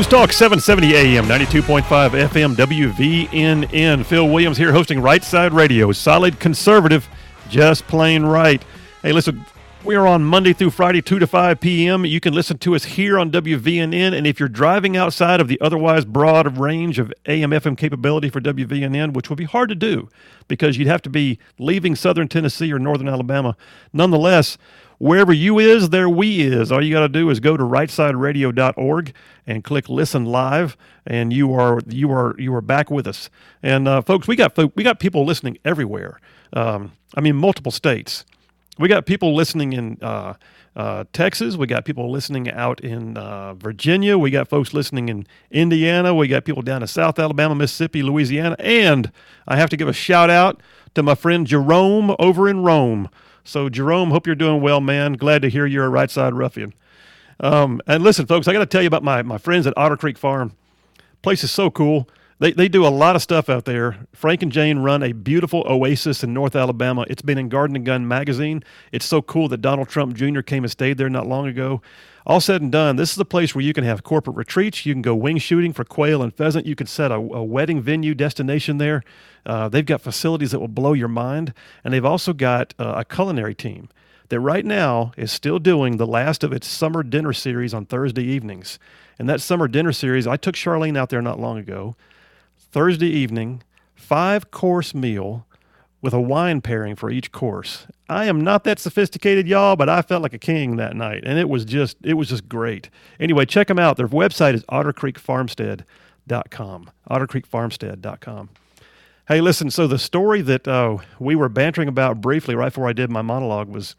Talk 770 AM, 92.5 FM, WVNN. Phil Williams here hosting Right Side Radio. Solid conservative, just plain right. Hey, listen, we are on Monday through Friday, 2 to 5 p.m. You can listen to us here on WVNN, and if you're driving outside of the otherwise broad range of AM/FM capability for WVNN, which would be hard to do because you'd have to be leaving southern Tennessee or northern Alabama, nonetheless, wherever you is, there we is. All you got to do is go to rightsideradio.org and click Listen Live, and you are back with us. And folks, we got people listening everywhere. Multiple states. We got people listening in Texas. We got people listening out in Virginia. We got folks listening in Indiana. We got people down in South Alabama, Mississippi, Louisiana. And I have to give a shout out to my friend Jerome over in Rome. So, Jerome, hope you're doing well, man. Glad to hear you're a right side ruffian. And listen, folks, I got to tell you about my friends at Otter Creek Farm. Place is so cool. They do a lot of stuff out there. Frank and Jane run a beautiful oasis in North Alabama. It's been in Garden and Gun magazine. It's so cool that Donald Trump Jr. came and stayed there not long ago. All said and done, this is a place where you can have corporate retreats. You can go wing shooting for quail and pheasant. You can set a wedding venue destination there. They've got facilities that will blow your mind. And they've also got a culinary team that right now is still doing the last of its summer dinner series on Thursday evenings. And that summer dinner series, I took Charlene out there not long ago. Thursday evening, 5-course meal with a wine pairing for each course. I am not that sophisticated, y'all, but I felt like a king that night, and it was just great. Anyway, check them out. Their website is ottercreekfarmstead.com. ottercreekfarmstead.com. Hey, listen, so the story that we were bantering about briefly right before I did my monologue was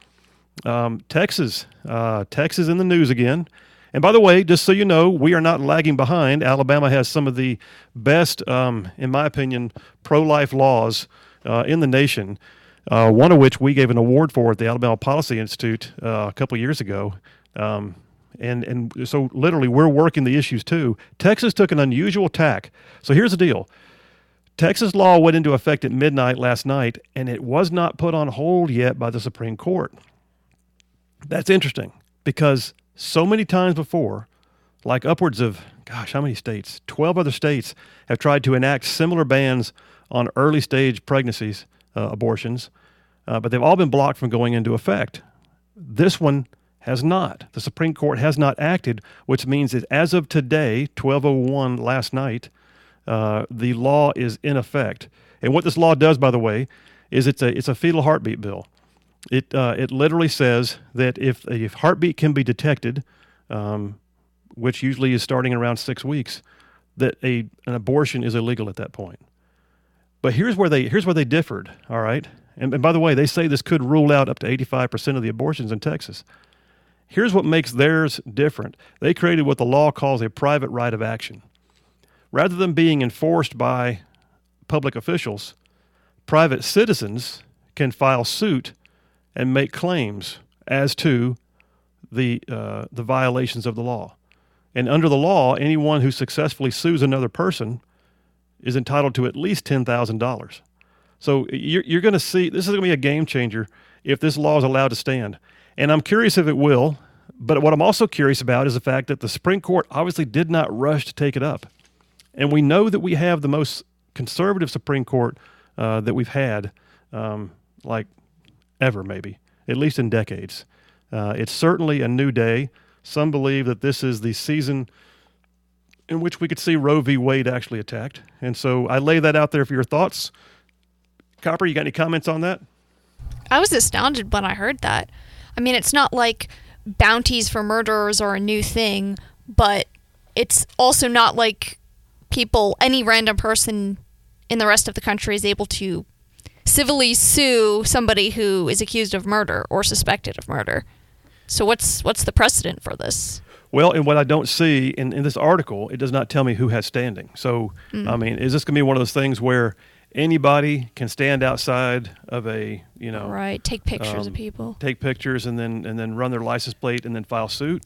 Texas. Texas in the news again. And by the way, just so you know, we are not lagging behind. Alabama has some of the best, in my opinion, pro-life laws in the nation, one of which we gave an award for at the Alabama Policy Institute a couple years ago. And so literally we're working the issues too. Texas took an unusual tack. So here's the deal. Texas law went into effect at midnight last night, and it was not put on hold yet by the Supreme Court. That's interesting because so many times before, like upwards of, how many states? 12 other states have tried to enact similar bans on early stage pregnancies, abortions, but they've all been blocked from going into effect. This one has not. The Supreme Court has not acted, which means that as of today, 12:01 last night, the law is in effect. And what this law does, by the way, is it's a fetal heartbeat bill. It literally says that if a heartbeat can be detected, which usually is starting around 6 weeks, that an abortion is illegal at that point. But here's where they differed. All right, and by the way, they say this could rule out up to 85% of the abortions in Texas. Here's what makes theirs different. They created what the law calls a private right of action. Rather than being enforced by public officials, private citizens can file suit and make claims as to the violations of the law. And under the law, anyone who successfully sues another person is entitled to at least $10,000. So you're going to see, this is going to be a game changer if this law is allowed to stand. And I'm curious if it will, but what I'm also curious about is the fact that the Supreme Court obviously did not rush to take it up. And we know that we have the most conservative Supreme Court that we've had, like ever maybe, at least in decades. It's certainly a new day. Some believe that this is the season in which we could see Roe v. Wade actually attacked. And so I lay that out there for your thoughts. Copper, you got any comments on that? I was astounded when I heard that. I mean, it's not like bounties for murderers are a new thing, but it's also not like any random person in the rest of the country is able to civilly sue somebody who is accused of murder or suspected of murder. So what's the precedent for this? Well, and what I don't see in this article, it does not tell me who has standing. So, I mean, is this going to be one of those things where anybody can stand outside of a, right, take pictures of people, take pictures and then run their license plate and then file suit?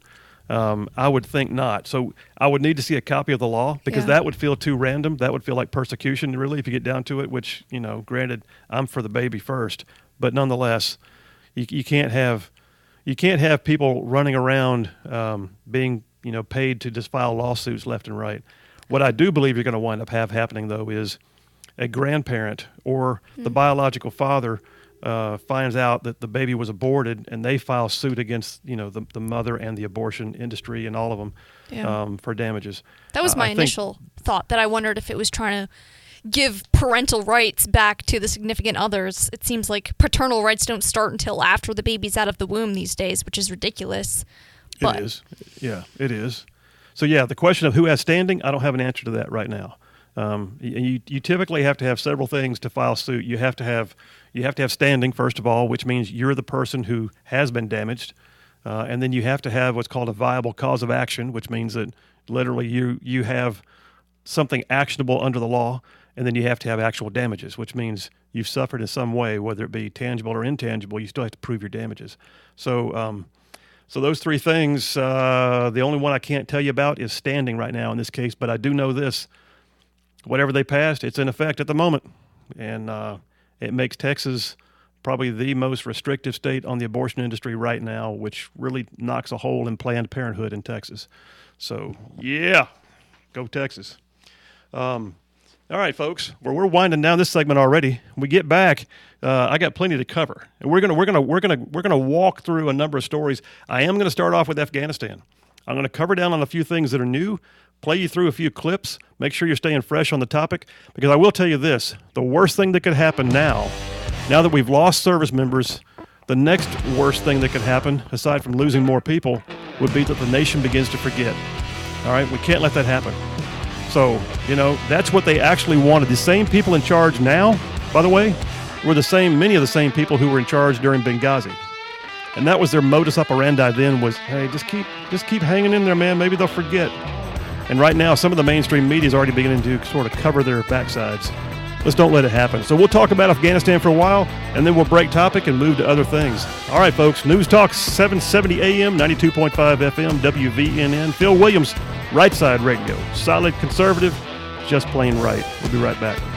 I would think not. So I would need to see a copy of the law because that would feel too random. That would feel like persecution, really, if you get down to it, which, granted, I'm for the baby first. But nonetheless, you can't have people running around being paid to just file lawsuits left and right. What I do believe you're going to wind up happening, though, is a grandparent or the biological father finds out that the baby was aborted, and they file suit against the mother and the abortion industry and all of them for damages. That was my initial thought, that I wondered if it was trying to give parental rights back to the significant others. It seems like paternal rights don't start until after the baby's out of the womb these days, which is ridiculous. It is. Yeah, it is. So the question of who has standing, I don't have an answer to that right now. You typically have to have several things to file suit. You have to have standing, first of all, which means you're the person who has been damaged, and then you have to have what's called a viable cause of action, which means that literally you have something actionable under the law, and then you have to have actual damages, which means you've suffered in some way, whether it be tangible or intangible. You still have to prove your damages. So those three things, the only one I can't tell you about is standing right now in this case, but I do know this. Whatever they passed, it's in effect at the moment, and it makes Texas probably the most restrictive state on the abortion industry right now, which really knocks a hole in Planned Parenthood in Texas. So, go Texas. All right, folks. We're winding down this segment already. When we get back, I got plenty to cover, and we're gonna walk through a number of stories. I am gonna start off with Afghanistan. I'm gonna cover down on a few things that are new, play you through a few clips, make sure you're staying fresh on the topic, because I will tell you this: the worst thing that could happen now that we've lost service members, the next worst thing that could happen, aside from losing more people, would be that the nation begins to forget. All right, we can't let that happen. So, that's what they actually wanted. The same people in charge now, by the way, were many of the same people who were in charge during Benghazi. And that was their modus operandi then was, hey, just keep hanging in there, man. Maybe they'll forget. And right now, some of the mainstream media is already beginning to sort of cover their backsides. Let's don't let it happen. So we'll talk about Afghanistan for a while, and then we'll break topic and move to other things. All right, folks. News Talk 770 AM, 92.5 FM, WVNN. Phil Williams, Right Side Radio. Solid conservative, just plain right. We'll be right back.